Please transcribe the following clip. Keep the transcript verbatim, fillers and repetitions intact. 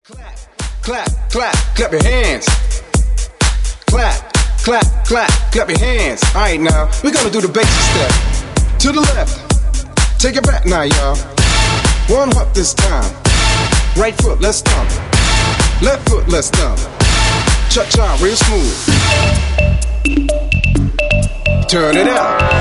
Clap, clap, clap, clap your hands. Clap, clap, clap, clap your hands. All right, now we're gonna do the basic step. To the left, take it back now, y'all. One hop this time. Right foot, let's stomp. Left foot, let's stomp. Cha-cha, real smooth. Turn it out.